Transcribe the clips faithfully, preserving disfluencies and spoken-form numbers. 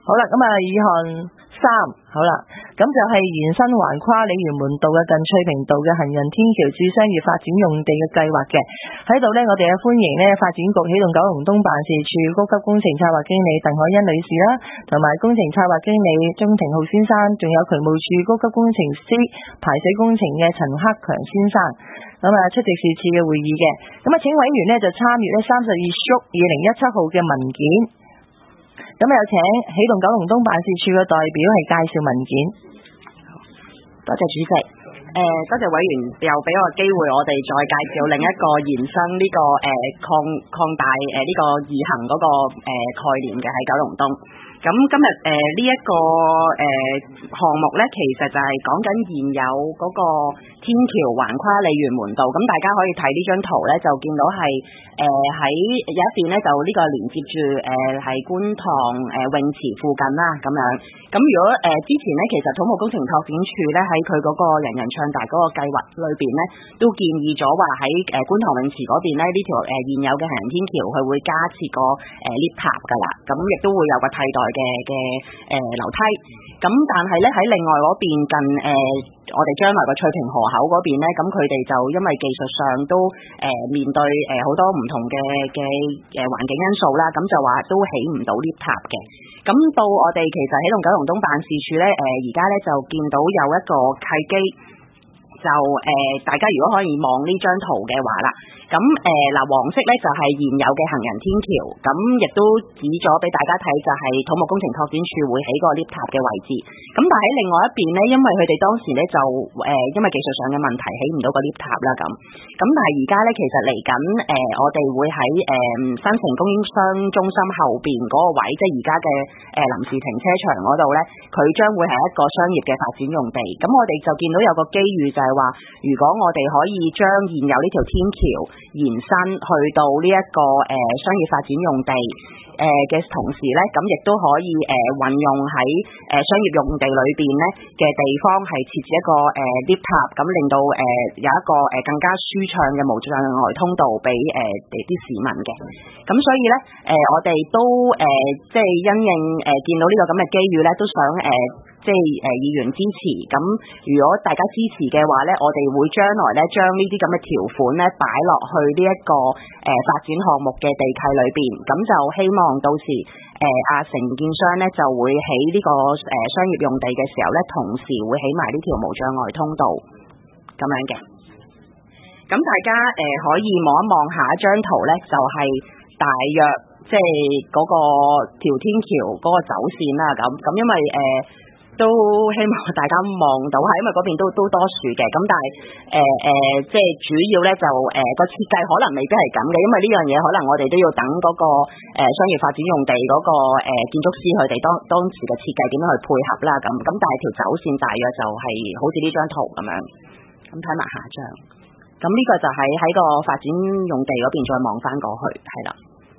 好啦，咁啊，以項三好啦，咁就係延伸橫跨鯉魚門道嘅近翠屏道嘅行人天橋至商業發展用地嘅計劃嘅。喺度呢，我哋啊歡迎呢發展局起動九龍東辦事處高級工程策劃經理鄧海欣女士啦，同埋工程策劃經理鍾庭浩先生，仲有渠務處高級工程師排水工程嘅陳克強先生，咁啊出席是次嘅會議嘅。咁啊，請委員呢就參與呢三十二 stroke 二零一七號嘅文件。咁有請起動九龍東辦事處嘅代表係介紹文件。 多謝主席。誒、呃，多謝委員又俾我機會，我哋再介紹另一個延伸呢、這個誒擴擴大誒呢、呃這個易行嗰、那個誒、呃、概念嘅喺九龍東。咁今日誒呢一個誒項、呃、目咧，其實就係講緊現有嗰個天橋橫跨鯉魚門道。咁大家可以睇呢張圖咧，就見到係誒喺有一邊咧，就呢個連接住誒係觀塘誒、呃、泳池附近啦咁樣。咁如果誒、呃、之前咧，其實土木工程拓展署咧喺佢嗰個人人暢達嗰個計劃裏邊咧，都建議咗話喺誒觀塘泳池嗰邊咧呢條誒、呃、現有嘅行人天橋，佢會加設個誒 lift 塔噶啦。咁亦都會有個替代嘅嘅誒樓梯。咁但係咧喺另外嗰邊近誒、呃、我哋將來個翠屏河口嗰邊咧，咁佢哋就因為技術上都誒、呃、面對誒好、呃、多唔同嘅嘅誒環境因素啦，咁就話都起唔到 lift 塔嘅。咁到我哋其實起動九龍東辦事處咧，誒而家咧就見到有一個契機，就誒、呃、大家如果可以望呢張圖嘅話啦。咁誒嗱，黃色咧就係現有嘅行人天橋，咁亦都指咗俾大家睇，就係土木工程拓展署會起個 lift 塔嘅位置。咁但係喺另外一邊咧，因為佢哋當時咧就誒、呃、因為技術上嘅問題起唔到個 lift 塔啦咁。咁但係而家咧其實嚟緊誒我哋會喺誒、呃、新城供應商中心後邊嗰個位，即係而家嘅誒臨時停車場嗰度咧，佢將會係一個商業嘅發展用地。咁我哋就見到有個機遇，就係話如果我哋可以將現有呢條天橋延伸去到呢、這、一個誒、呃、商業發展用地誒嘅、呃、同時咧，咁亦都可以誒運、呃、用喺誒、呃、商業用地裏邊咧嘅地方係設置一個誒 lift 塔，咁令到誒、呃、有一個誒更加舒暢嘅無障礙通道俾誒啲市民嘅。咁所以咧誒、呃、我哋都誒、呃、即係因應誒、呃、見到呢個咁嘅機遇咧，都想誒。呃即係誒議員支持，咁如果大家支持嘅話咧，我哋會將來咧將呢啲咁嘅條款咧擺落去呢、這、一個誒、呃、發展項目嘅地契裏邊，咁就希望到時誒阿承建商咧就會起呢、這個誒、呃、商業用地嘅時候咧，同時會起埋呢條無障礙通道咁樣嘅。咁大家誒、呃、可以望一望下一張圖咧，就係、是、大約即係嗰個條天橋嗰個走線啦。咁咁因為誒。呃都希望大家望到係，因為嗰邊都都多樹嘅，咁但係誒誒，即係主要咧就誒個、呃、設計可能未必係咁嘅，因為呢樣嘢可能我哋都要等嗰、那個誒、呃、商業發展用地嗰、那個誒、呃、建築師佢哋當當時嘅設計點樣去配合啦，咁咁但係條走線大約就係好似呢張圖咁樣，咁睇埋下張，咁呢個就係喺個發展用地嗰邊再望翻過去，係啦。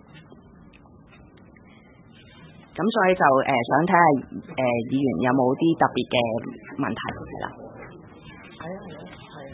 咁所以就誒、呃、想睇下誒議員有冇啲特別嘅問題係啦。係啊係啊係啊。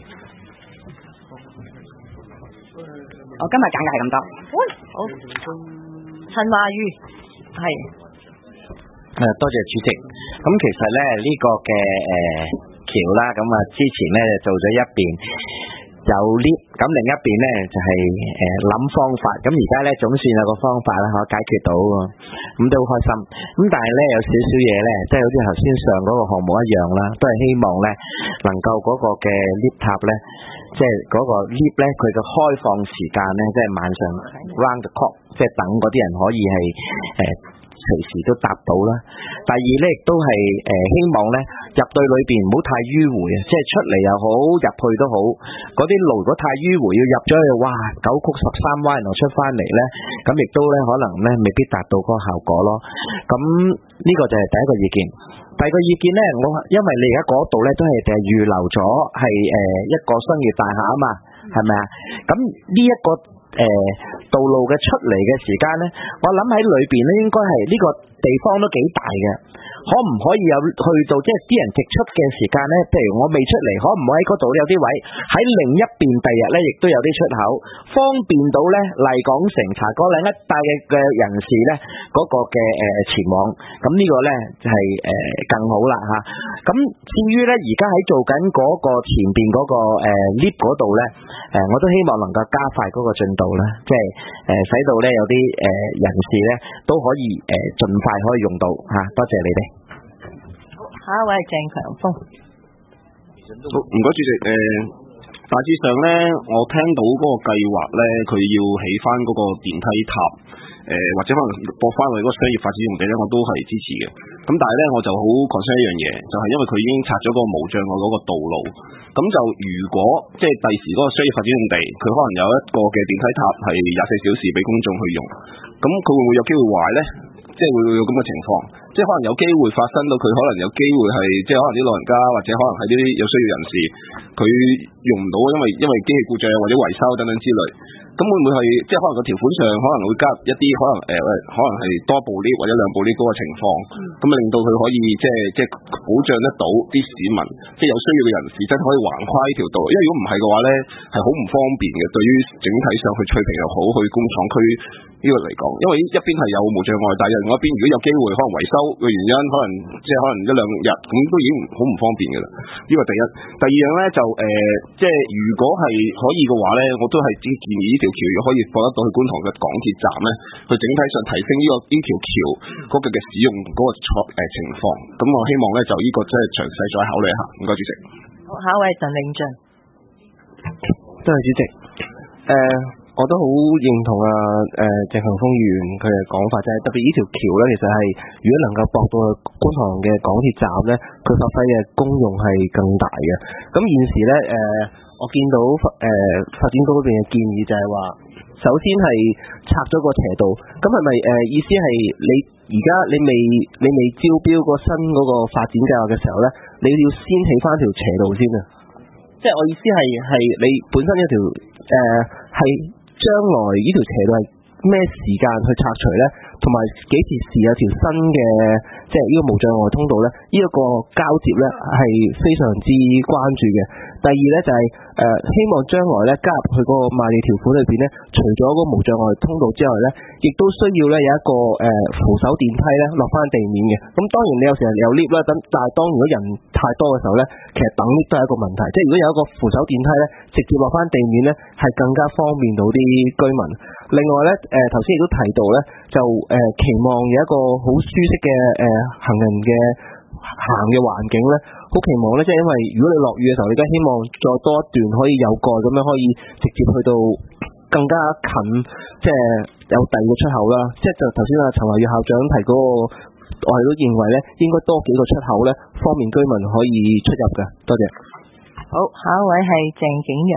我今日簡介係咁多。喂，好。陳華宇係。 誒，多謝主席。咁其實咧呢、這個嘅誒橋啦，咁啊之前咧做咗一邊。有 lift， 咁另一邊咧就係誒諗方法，咁而家咧總算有個方法啦，可解決到，咁都好開心。咁但係咧有少少嘢咧，即係好似頭先上嗰個項目一樣啦，都係希望咧能夠嗰個嘅 lift 塔咧，即係嗰個 lift 咧佢嘅開放時間咧，即係晚上 round the clock， 即係等嗰啲人可以係誒。隨時都搭到啦。第二咧，亦都係誒、呃、希望咧入對裏邊唔好太迂迴啊，即係出嚟又好，入去都好。嗰啲路如果太迂迴，要入咗去，哇九曲十三彎，然後出翻嚟咧，咁亦都咧可能咧未必達到嗰個效果咯。咁呢個就係第一個意見。第二個意見咧，我因為你而家嗰度咧都係誒預留咗係誒一個商業大廈啊嘛，係咪啊？咁呢一個。誒、呃，道路嘅出嚟嘅時間呢，我諗喺裏邊咧，應該係呢個地方都幾大嘅， 可唔可以有去到即係啲人直出嘅時間咧？譬如我未出嚟，可唔可以喺嗰度有啲位喺另一邊第日咧，亦都有啲出口，方便到咧麗港城、茶果嶺一帶嘅嘅人士咧嗰個嘅誒前往。咁呢個咧就係誒更好啦嚇。咁至於咧而家喺做緊嗰個前邊嗰個誒 lift 嗰度咧，誒我都希望能夠加快嗰個進度啦，即係誒使到咧有啲誒人士咧都可以誒盡快可以用到嚇。多謝你哋。 下一位係鄭強峰。 好，唔該主席。誒、呃，大致上咧，我聽到嗰個計劃咧，佢要起翻嗰個電梯塔，誒、呃、或者可能駁翻去嗰個商業發展用地咧，我都係支持嘅。咁但係咧，我就好 concern 一樣嘢，就係、是、因為佢已經拆咗個無障礙嗰個道路，咁就如果即係第時嗰個商業發展用地，佢可能有一個嘅電梯塔係廿四小時俾公眾去用，咁佢會唔會有機會壞咧？即係會唔會有咁嘅情況？即係可能有機會發生到佢可能有機會係即係可能啲老人家或者可能係啲有需要人士，佢用唔到，因為因為機器故障或者維修等等之類。咁會唔會係即係可能個條款上可能會加入一啲可能誒、呃、可能係多部 lift 或者兩部 lift 嗰個情況，咁啊令到佢可以即係即係保障得到啲市民，即係有需要嘅人士真係可以橫跨呢條道。因為如果唔係嘅話咧，係好唔方便嘅，對於整體上去翠屏又好，去工廠區呢個嚟講，因為一邊係有無障礙，但係另外一邊如果有機會可能維修嘅原因，可能即係可能一兩日咁都已經好唔方便嘅啦。呢個第一，第二樣咧就誒、呃，即係如果係可以嘅話咧，我都係建議呢條橋如果可以放得到去觀塘嘅港鐵站咧，去整體上提升呢、這個呢條橋嗰個嘅使用嗰個錯誒情況。咁我希望咧就呢個即係詳細再考慮一下。唔該主席。 好，下一位陳永進。 多謝主席。誒、呃。我都好認同啊，誒鄭強峰議員佢嘅講法，就係特別呢條橋咧，其實係如果能夠駁到去觀塘嘅港鐵站咧，佢發揮嘅功用係更大嘅。咁現時咧，誒、呃、我見到誒、呃、發展局嗰邊嘅建議就係話，首先係拆咗個斜道，咁係咪誒意思係你而家你未你未招標個新嗰個發展計劃嘅時候咧，你要先起翻條斜道先啊？即係我意思係係你本身一條誒係。呃將來呢條斜道係咩時間去拆除呢？同埋幾時時有條新嘅即係呢個無障礙通道呢？呢、這、一個交接呢係非常之關注嘅。第二呢，就係、是、誒、呃、希望將來呢加入去嗰個賣地條款裏邊呢，除咗嗰個無障礙通道之外呢，亦都需要呢有一個誒、呃、扶手電梯呢落翻地面嘅。咁當然你有時候有 lift 啦，咁但係當如果人太多嘅時候呢，其實等 lift 都係一個問題。即係如果有一個扶手電梯呢，直接落翻地面呢，係更加方便到啲居民。另外呢，誒頭先亦都提到呢，就誒、呃、期望有一個好舒適嘅誒、呃、行人嘅行嘅環境呢，好期望呢，即係因為如果你落雨嘅時候，你都希望再多一段可以有蓋咁樣可以直接去到更加近，即係有第二個出口啦。即係就頭先阿陳華宇校長提嗰個，我哋都認為呢應該多幾個出口呢，方便居民可以出入嘅。多謝。 好，下一位係鄭景陽。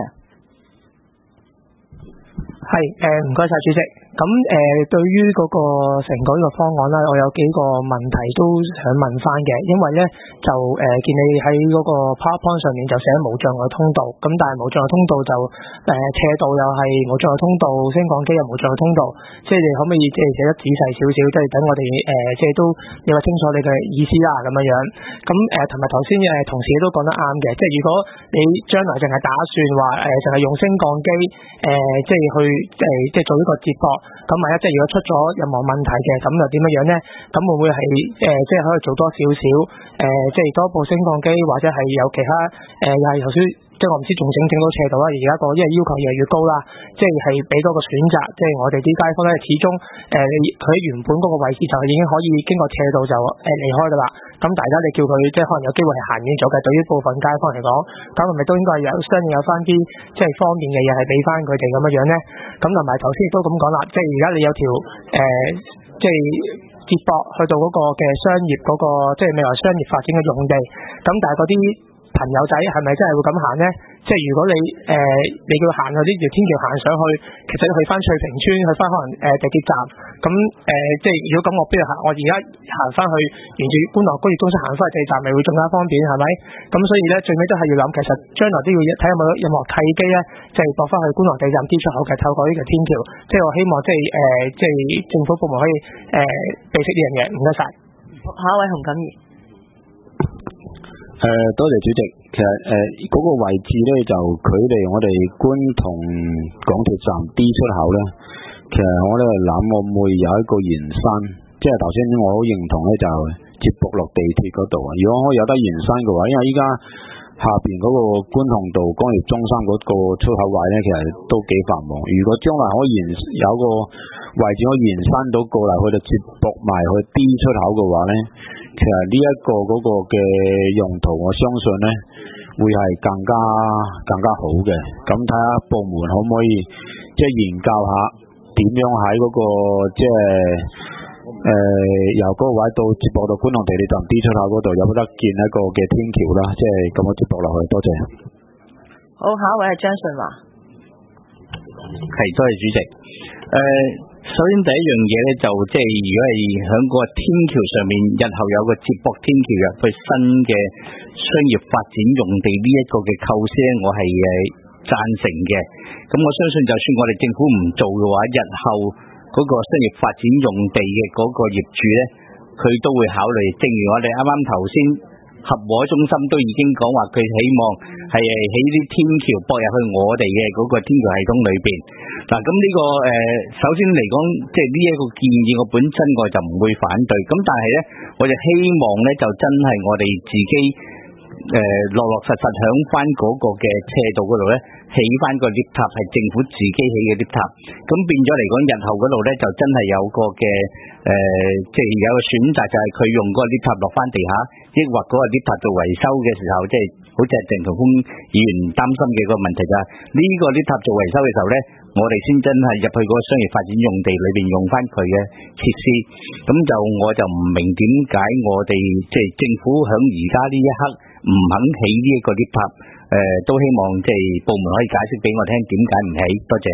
係誒，唔該晒主席。咁誒、呃，對於嗰個成個呢個方案咧，我有幾個問題都想問翻嘅。因為咧就誒、呃、見你喺嗰個 PowerPoint 上面就寫無障礙通道，咁但係無障礙通道就誒、呃、斜道又係無障礙通道，升降機又無障礙通道，即係你可唔可以即係寫得仔細少少，即係等我哋誒、呃、即係都你話清楚你嘅意思啦咁樣樣。咁誒同埋頭先誒同事都講得啱嘅，即係如果你將來淨係打算話誒淨係用升降機誒、呃、即係去誒、呃、即係做呢個接駁。咁萬一即係如果出咗任何問題嘅，咁又點樣樣咧？咁會唔會係誒、呃、即係可以做多少少誒，即係多部升降機，或者係有其他誒又係頭先，即係我唔知仲整整到斜道啦。而家個因為要求越嚟越高啦，即係係俾多個選擇，即係我哋啲街坊咧，始終誒佢喺原本嗰個位置就已經可以經過斜道就誒離開噶啦。咁大家你叫佢即係可能有機會係行遠咗嘅，對於部分街坊嚟講，咁係咪都應該係有相應有翻啲即係方便嘅嘢係俾翻佢哋咁樣樣咧？咁同埋頭先亦都咁講啦，即係而家你有條誒、呃、即係接駁去到嗰個嘅商業嗰、嗰個即係未來商業發展嘅用地，咁但係嗰啲朋友仔係咪真係會咁行咧？即係如果你誒、呃、你叫行嗰啲條天橋行上去，其實去翻翠屏村，去翻可能誒、呃、地鐵站，咁誒、呃、即係如果咁我不如行，我而家行翻去沿住觀塘工業中心行翻去地鐵站，咪會更加方便係咪？咁所以咧最尾都係要諗，其實將來都要睇有冇任何契機咧，即係駁翻去觀塘地鐵站啲出口嘅，透過呢條天橋，即係我希望即係誒、呃、即係政府部門可以誒備悉呢樣嘢。唔該晒。 好， 下一位洪錦儀。 誒、呃，多謝主席。其實誒，嗰、呃那個位置咧就距離我哋觀塘港鐵站 D 出口咧，其實我咧諗我會有一個延伸，即係頭先我好認同咧就接駁落地鐵嗰度啊。如果可以有得延伸嘅話，因為依家下邊嗰個觀塘道工業中心嗰個出口位咧，其實都幾繁忙。如果將來可以延有個位置可以延伸到過嚟，去到接駁埋去 D 出口嘅話咧，其實呢一個嗰個嘅用途，我相信咧會係更加更加好嘅。咁睇下部門可唔可以即係研究下點樣喺嗰個即係誒由嗰個位到接駁到觀塘地鐵站 D 出口嗰度有冇得建一個嘅天橋啦？即係咁樣接駁落去。多謝。 好，下一位係張順華。 係，多謝主席。誒、呃。首先第一樣嘢咧，就即係如果係喺個天橋上面，日後有個接駁天橋入去新嘅商業發展用地呢一個嘅構思咧，我係誒贊成嘅。咁我相信就算我哋政府唔做嘅話，日後嗰個商業發展用地嘅嗰個業主咧，佢都會考慮。正如我哋啱啱頭先合和中心都已經講話，佢希望係起啲天橋駁入去我哋嘅嗰個天橋系統裏邊。嗱，咁呢個誒，首先嚟講，即係呢一個建議，我本身我就唔會反對。咁但係咧，我就希望咧，就真係我哋自己誒落落實實響翻嗰個嘅斜道嗰度咧，起翻個 lift 塔，係政府自己起嘅 lift 塔。咁變咗嚟講，日後嗰度咧就真係有個嘅誒，即係有個選擇，就係佢用嗰個 lift 塔落翻地下，抑或嗰個 lift 塔做維修嘅時候，即係好似係鄭同峰議員擔心嘅個問題就係呢個 lift 塔做維修嘅時候咧，我哋先真係入去嗰個商業發展用地裏邊用翻佢嘅設施。咁就我就唔明點解我哋即係政府響而家呢一刻唔肯起呢一個 lift 塔，誒、呃、都希望即係部門可以解釋俾我聽點解唔起。多謝。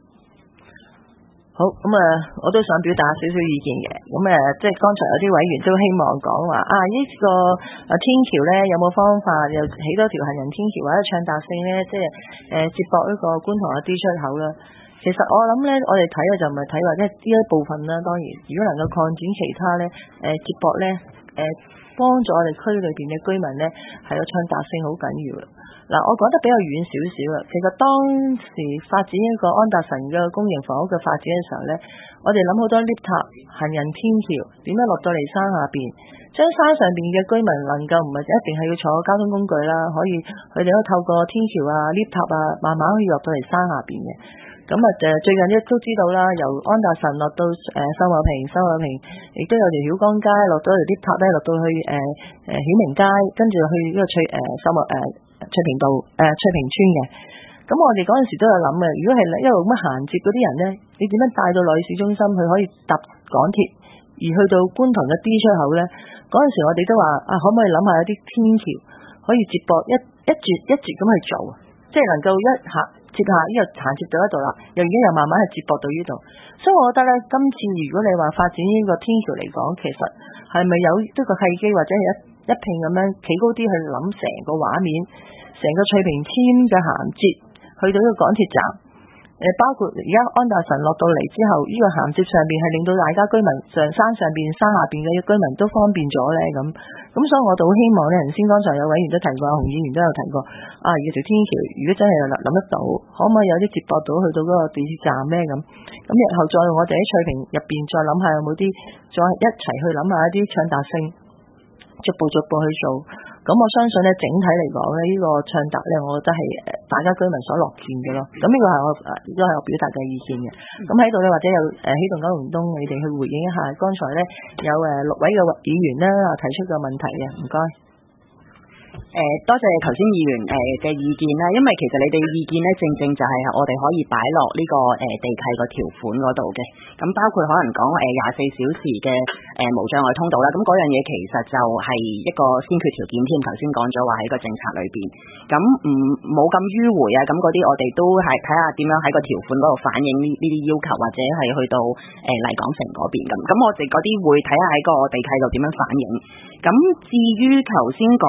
好，咁啊，我都想表達少少意見嘅。咁誒，即係剛才有啲委員都希望講話啊，呢、這個啊天橋咧有冇方法又起多條行人天橋或者暢達性咧，即係誒接駁呢個觀塘嘅 D 出口啦。其實我諗咧，我哋睇嘅就唔係睇話即係呢一部分啦。當然，如果能夠擴展其他咧，誒、呃、接駁咧，誒、呃、幫助我哋區裏邊嘅居民咧，係個暢達性好緊要嘅。嗱，我講得比較遠少少啦。其實當時發展一個安達臣嘅公營房屋嘅發展嘅時候咧，我哋諗好多 lift 塔、行人天橋，點樣落到嚟山下邊，將山上邊嘅居民能夠唔係一定係要坐交通工具啦，可以佢哋都透過天橋啊、lift 塔啊，慢慢可以落到嚟山下邊嘅。咁啊，誒最近亦都知道啦，由安達臣落到誒秀茂坪，秀茂坪亦都有條曉江街落到條 lift 塔咧，落到去誒誒曉明街，跟住去呢個翠誒秀茂誒。翠屏道誒、呃、翠屏村嘅。咁我哋嗰陣時都有諗嘅，如果係一路咁銜接嗰啲人咧，你點樣帶到落去市中心，佢可以搭港鐵而去到觀塘嘅 D 出口咧？嗰陣時我哋都話啊，可唔可以諗下有啲天橋可以接駁一一節一節咁去做，即係能夠一下接下呢個銜接到一度啦，又已經又慢慢係接駁到呢度。所以我覺得咧，今次如果你話發展呢個天橋嚟講，其實係咪有呢個契機或者係一一拼咁樣企高啲去諗成個畫面，成個翠屏村嘅銜接去到呢個港鐵站，誒包括而家安達臣落到嚟之後，呢、這個銜接上邊係令到大家居民上山上邊、山下邊嘅居民都方便咗咧咁。咁所以我就好希望咧，頭先剛才有委員都提過，洪議員都有提過，啊，要條天橋，如果真係諗得到，可唔可以有啲接駁到去到嗰個地鐵站咧咁？咁日後再我哋喺翠屏入邊再諗下有冇啲，再一齊去諗下一啲暢達性。逐步逐步去做，咁我相信咧，整體嚟講咧，呢、這個暢達咧，我覺得係誒大家居民所樂見嘅咯。咁呢個係我誒，亦都係我表達嘅意見嘅。咁喺度咧，或者有誒起動九龍東，你哋去回應一下。剛才咧有誒六位嘅議員咧提出個問題嘅，唔該。 誒、呃，多謝頭先議員誒嘅、呃、意見啦，因為其實你哋意見咧，正正就係我哋可以擺落呢個誒、呃、地契個條款嗰度嘅。咁包括可能講誒廿四小時嘅誒、呃、無障礙通道啦，咁嗰樣嘢其實就係一個先決條件添。頭先講咗話喺個政策裏邊，咁唔冇咁迂迴啊，咁嗰啲我哋都係睇下點樣喺個條款嗰度反映呢呢啲要求，或者係去到誒麗港城嗰邊咁。咁我哋嗰啲會睇下喺個地契度點樣反映。咁至於頭先講話誒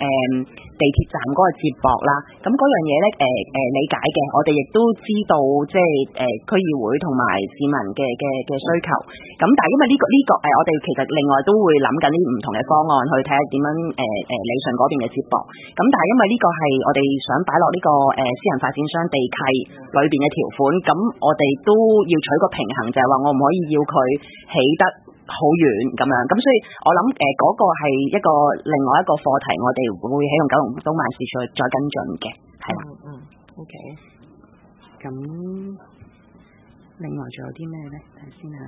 地鐵站嗰個接駁啦。咁嗰樣嘢咧誒誒理解嘅，我哋亦都知道即係誒區議會同埋市民嘅嘅嘅需求。咁但係因為呢、這個呢、這個誒、呃，我哋其實另外都會諗緊啲唔同嘅方案去睇下點樣誒誒理順嗰邊嘅接駁。咁但係因為呢個係我哋想擺落呢個誒、呃、私人發展商地契裏邊嘅條款，咁我哋都要取個平衡，就係話我唔可以要佢起得好遠咁樣。咁所以我諗誒嗰個係一個另外一個課題，我哋會起用九龍東辦事處再跟進嘅，係啦。 嗯嗯 ，OK。 咁另外仲有啲咩咧？睇先啊。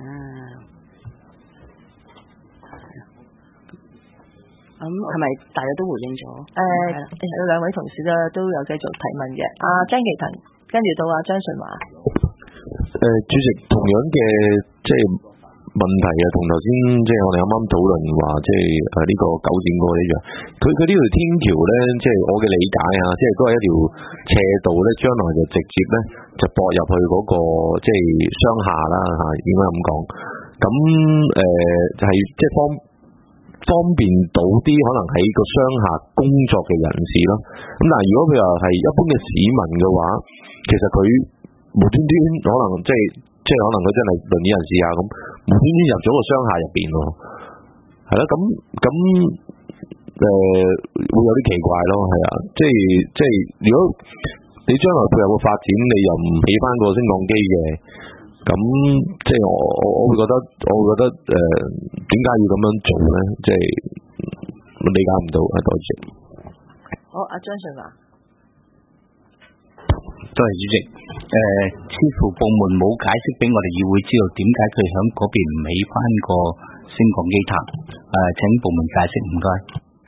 咁係咪大家都回應咗？ 誒、呃，有兩位同事咧都有繼續提問嘅。阿、啊、張其騰，跟住到阿張順華。 誒、呃，主席，同樣嘅即係問題啊，同頭先即係我哋啱啱討論話，即係誒呢個九點嗰個一樣。佢佢呢條天橋咧，即係我嘅理解啊，即係都係一條斜道咧，將來就直接咧就駁入去嗰、那個即係商廈啦嚇，應該咁講。咁誒、呃、就係、是、即係方方便到啲可能喺個商廈工作嘅人士咯。咁但係如果佢話係一般嘅市民嘅話，其實佢無端端可能即係即係可能佢真係輪椅人士啊咁，無端端入咗個商廈入邊喎，係啦，咁咁誒會有啲奇怪咯，係啊，即係即係如果你將來配合個發展，你又唔起翻個升降機嘅，咁即係我我我會覺得我會覺得誒點解要咁樣做咧？即係理解唔到啊！多謝。 好，阿張順華。 多謝主席。誒、呃，似乎部門冇解釋俾我哋議會知道點解佢響嗰邊唔起翻個升降機塔。誒、呃，請部門解釋，唔該。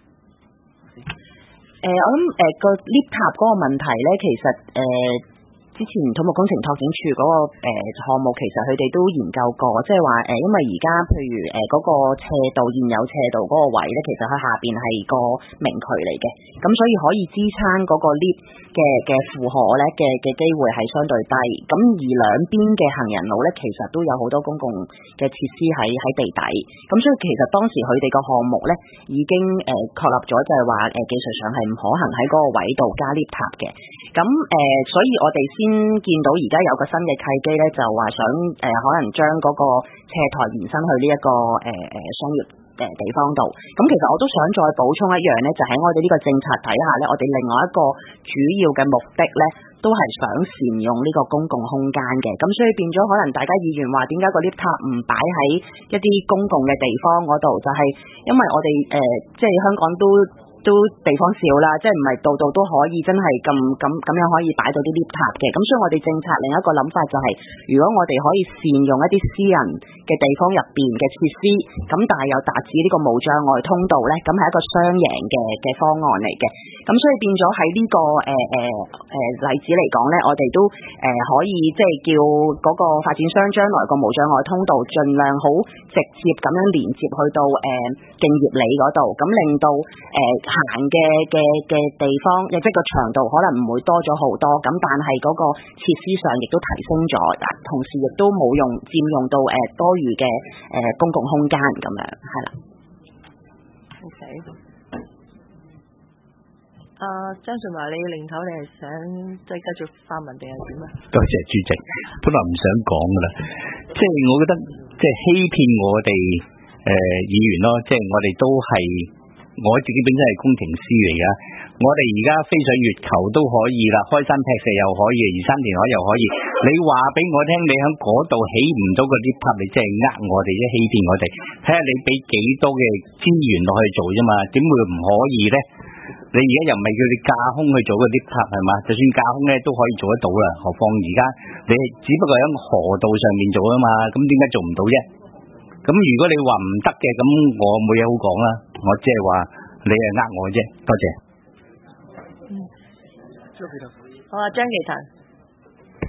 誒、呃，我諗誒個 lift 塔嗰個問題咧，其實誒。呃之前土木工程拓展署嗰、那個誒、呃、項目，其實佢哋都研究過，即係話誒，因為而家譬如誒嗰、呃那個斜道現有斜道嗰個位咧，其實佢下邊係個明渠嚟嘅，咁所以可以支撐嗰個 lift 嘅嘅負荷咧嘅嘅機會係相對低。咁而兩邊嘅行人路咧，其實都有好多公共嘅設施喺喺地底。咁所以其實當時佢哋個項目咧已經誒確、呃、立咗，就係話誒技術上係唔可行喺嗰個位度加 lift 塔嘅。咁誒、呃，所以我哋先見到而家有個新嘅契機咧，就話想誒、呃、可能將嗰個斜台延伸去呢、這、一個誒誒、呃、商業誒地方度。咁其實我都想再補充一樣咧，就喺、是、我哋呢個政策底下咧，我哋另外一個主要嘅目的咧，都係想善用呢個公共空間嘅。咁所以變咗可能大家議員話點解個 lift 塔唔擺喺一啲公共嘅地方嗰度，就係、是、因為我哋誒、呃、即係香港都。都地方少啦，即係唔係度度都可以真係咁咁咁樣可以擺到啲 lift 塔嘅。咁所以我哋政策另一個諗法就係、是，如果我哋可以善用一啲私人嘅地方入邊嘅設施，咁但係又達至呢個無障礙通道咧，咁係一個雙贏嘅嘅方案嚟嘅。咁所以變咗喺呢個誒誒誒例子嚟講咧，我哋都誒、呃、可以即係叫嗰個發展商將來個無障礙通道盡量好直接咁樣連接去到誒、呃、敬業里嗰度，咁令到誒。呃行嘅嘅嘅地方，亦即係個長度可能唔會多咗好多，咁但係嗰個設施上亦都提升咗，同時亦都冇用佔用到誒、呃、多餘嘅誒、呃、公共空間咁樣，係啦。 OK。阿、uh, 張順華，你領頭你係想即係繼續發問定係點啊？ 多謝主席，本來唔想講噶啦，即係我覺得即係欺騙我哋誒、呃、議員咯，即係我哋都係。我自己本身係工程師嚟噶，我哋而家飛上月球都可以啦，開山劈石又可以，移山填海又可以。你話俾我聽，你喺嗰度起唔到個 lift 塔，你即係呃我哋，即係欺騙我哋。睇下你俾幾多嘅資源落去做啫嘛，點會唔可以咧？你而家又唔係叫你架空去做個 lift 塔係嘛？就算架空咧都可以做得到啦，何況而家你只不過喺河道上面做啊嘛，咁點解做唔到啫？咁如果你話唔得嘅，咁我冇嘢好講啦。我即係話你係呃我啫，多謝。 好啊，張其騰。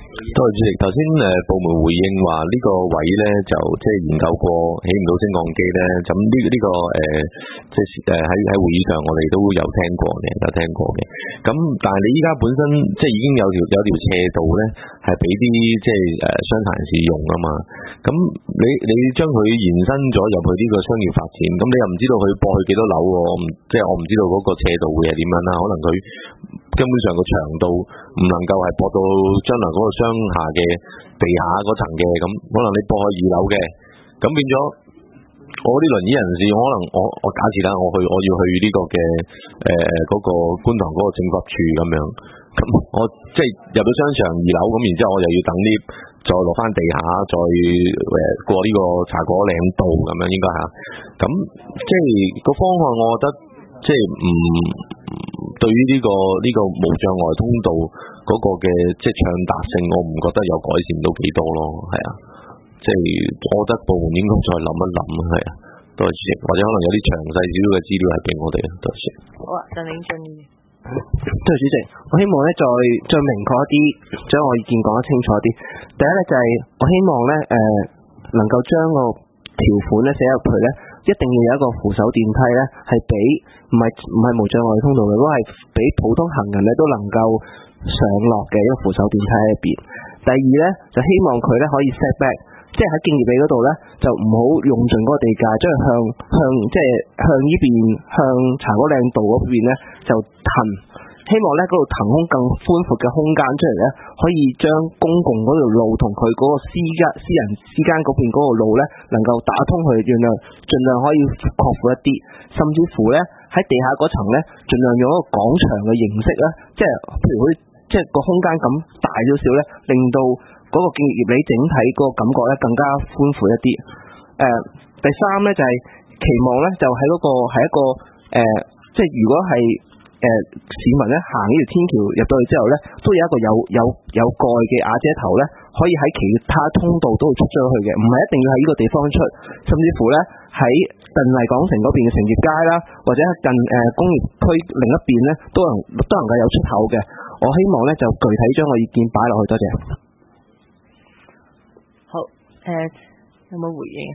多謝主席。頭先誒部門回應話呢個位咧就即係研究過起唔到升降機咧，咁呢呢個誒即係誒喺喺會議上我哋都有聽過嘅，有聽過嘅。咁但係你依家本身即係已經有條有條斜道咧，係俾啲即係誒傷殘人士用啊嘛。咁你你將佢延伸咗入去呢個商業發展，咁你又唔知道佢駁去幾多樓喎？即係我唔知道嗰個斜道會係點樣啦。可能佢根本上個長度唔能夠係駁到將來嗰個商下嘅地下嗰層嘅，咁可能你駁去二樓嘅，咁變咗我啲輪椅人士，可能我我假設啦，我去我要去呢個嘅誒嗰個觀塘嗰個政法處咁樣，咁我即係入到商場二樓，咁然之後我又要等 lift，再落翻地下，再誒過呢個茶果嶺道咁樣應該嚇，咁即係個方案，我覺得即係唔。對於呢、這個呢、這個無障礙通道嗰個嘅即係暢達性，我唔覺得有改善到幾多咯，係啊，即係我覺得部門應該再諗一諗，係啊，多謝主席，或者可能有啲詳細少少嘅資料係俾我哋啊，多謝。 好啊，鄧永俊。 多謝主席，我希望咧再再明確一啲，將我意見講得清楚啲。第一咧就係、是、我希望咧誒、呃、能夠將個條款咧寫入去咧，一定要有一個扶手電梯咧，係俾唔係唔係無障礙通道嘅，都係俾普通行人咧都能夠上落嘅一個扶手電梯喺入邊。第二咧就希望佢咧可以 set back， 即係喺敬業里嗰度咧就唔好用盡嗰個地界，將佢向向即係向呢邊向茶果嶺道嗰邊咧就騰。希望咧嗰度騰空更寬闊嘅空間出嚟咧，可以將公共嗰條路同佢嗰個私家私人之間嗰邊嗰個路咧，能夠打通佢，盡量盡量可以擴闊一啲，甚至乎咧喺地下嗰層咧，盡量用一個廣場嘅形式咧，即係譬如佢即係個空間咁大少少咧，令到嗰個敬業里整體嗰個感覺咧更加寬闊一啲。誒、呃，第三咧就係、是、期望咧就喺嗰、那個係一個誒、呃，即係如果係。誒、呃、市民咧行呢條天橋入到去之後咧，都有一個有有有蓋嘅瓦遮頭咧，可以喺其他通道都會出咗去嘅，唔係一定要喺呢個地方出，甚至乎咧喺鄧麗港城嗰邊嘅成業街啦，或者近誒、呃、工業區另一邊咧，都能都能夠有出口嘅。我希望咧就具體將我意見擺落去，多謝。 好，誒、呃、有冇回應啊？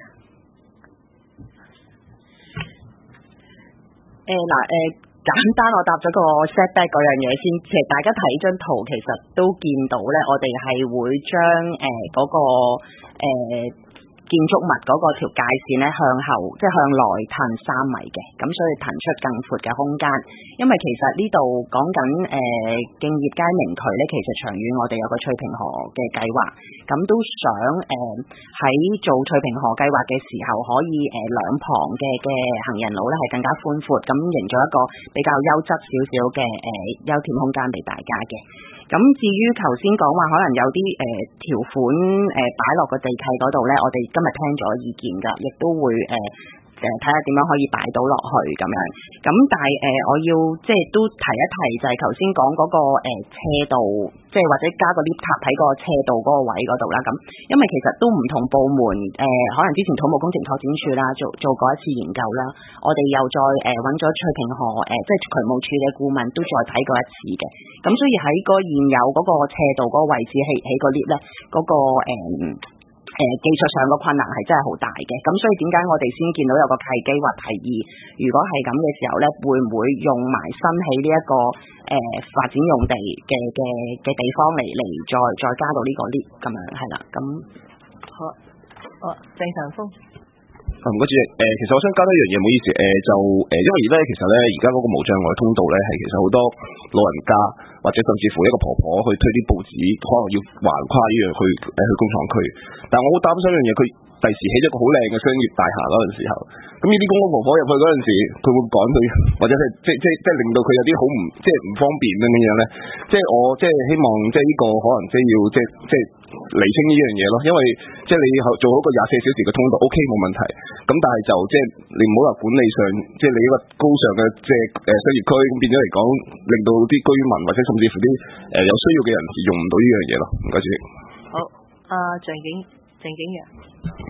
誒嗱誒。簡單我答咗個 setback 嗰樣嘢先，其實大家睇張圖其實都見到咧，我哋係會將誒嗰個誒。呃建築物嗰個條界線咧向後，即係向內褪三米嘅，咁所以騰出更闊嘅空間。因為其實呢度講緊誒敬業街明渠咧，其實長遠我哋有個翠屏河嘅計劃，咁都想誒喺、呃、做翠屏河計劃嘅時候，可以誒、呃、兩旁嘅嘅行人路咧係更加寬闊，咁營造一個比較優質少少嘅誒優甜空間俾大家嘅。咁至於頭先講話可能有啲誒、呃、條款誒擺落個地契嗰度咧，我哋今日聽咗意見㗎，亦都會誒誒睇下點樣可以擺到落去咁樣。咁但係誒、呃、我要即係都提一提，就係頭先講嗰個誒、呃、斜道，即係或者加個 lift 塔喺個斜道嗰個位嗰度啦。咁因為其實都唔同部門誒、呃，可能之前土木工程拓展署啦做做過一次研究啦，我哋又再誒揾咗翠屏河誒、呃、即係渠務署嘅顧問都再睇過一次嘅。咁所以喺個現有嗰個斜道嗰個位置起起個 lift 咧，嗰、那個誒。呃誒、呃、技術上個困難係真係好大嘅，咁所以點解我哋先見到有個契機或提議，如果係咁嘅時候咧，會唔會用埋新起呢、這、一個誒、呃、發展用地嘅嘅嘅地方嚟嚟再再加到呢個 lift 咁樣係啦，咁好，哦鄭長風。 唔該主席，誒、呃、其實我想加多一樣嘢，唔好意思，誒、呃、就誒、呃、因為咧其實咧而家嗰個無障礙通道咧係其實好多老人家或者甚至乎一個婆婆去推啲報紙，可能要橫跨呢樣去誒、呃、去工廠區，但係我好擔心一樣嘢，佢第時起咗個好靚嘅商業大廈嗰陣時候，咁呢啲公公婆婆入去嗰陣時，佢會趕佢，或者係即即即令到佢有啲好唔即唔方便咁樣樣咧，即係我即係希望即係呢個可能即係要即即釐清呢樣嘢咯，因為即係你做好個廿四小時嘅通道 OK 冇問題，咁但係就即係你唔好話管理上，即係你一個高尚嘅即係誒商業區咁變咗嚟講，令到啲居民或者甚至乎啲誒有需要嘅人士用唔到呢樣嘢咯，唔該主席。 好，阿鄭景鄭景陽。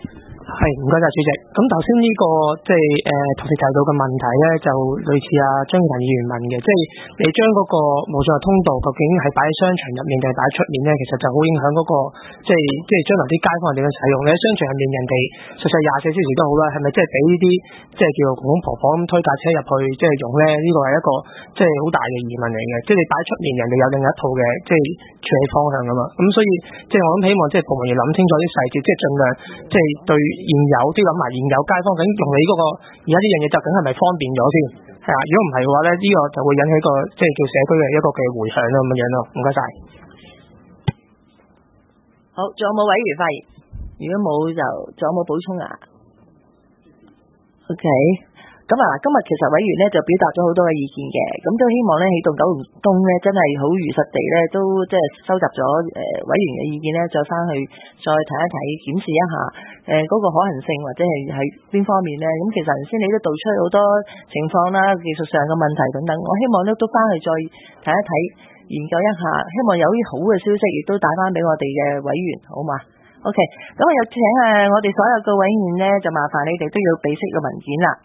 係，唔該晒主席。咁頭先呢個即係誒同時提到嘅問題咧，就類似阿張宇人議員問嘅，即係你將嗰個無障礙通道究竟係擺喺商場入面定係擺喺出面咧，其實就好影響嗰個即係即係將來啲街坊點樣使用咧。商場入面人哋實際廿四小時都好啦，係咪即係俾呢啲即係叫做公公婆婆咁推架車入去即係用咧？呢個係一個即係好大嘅疑問嚟嘅。即係你擺出面，人哋有另一套嘅即係處理方向噶嘛。咁所以即係我諗希望即係部門要諗清楚啲細節，即係盡量即係對現有啲諗埋現有街坊，究竟用你嗰個而家呢樣嘢就梗係咪方便咗先？係啊，如果唔係嘅話咧，呢個就會引起一個即係叫社區嘅一個嘅迴響咯，咁樣樣咯。唔該晒。 好，仲有冇委員發言？如果冇就仲有冇補充啊 ？OK。咁啊，今日其實委員咧就表達咗好多嘅意見嘅，咁都希望咧起動九龍東咧真係好如實地咧都即係收集咗誒、呃、委員嘅意見咧，再翻去再睇一睇檢視一下誒嗰、呃那個可行性或者係喺邊方面咧。咁其實頭先你都道出好多情況啦，技術上嘅問題等等，我希望咧都翻去再睇一睇研究一下，希望有啲好嘅消息亦都帶翻俾我哋嘅委員，好嘛？OK，咁啊又請誒我哋所有嘅委員咧就麻煩你哋都要俾息嘅文件啦。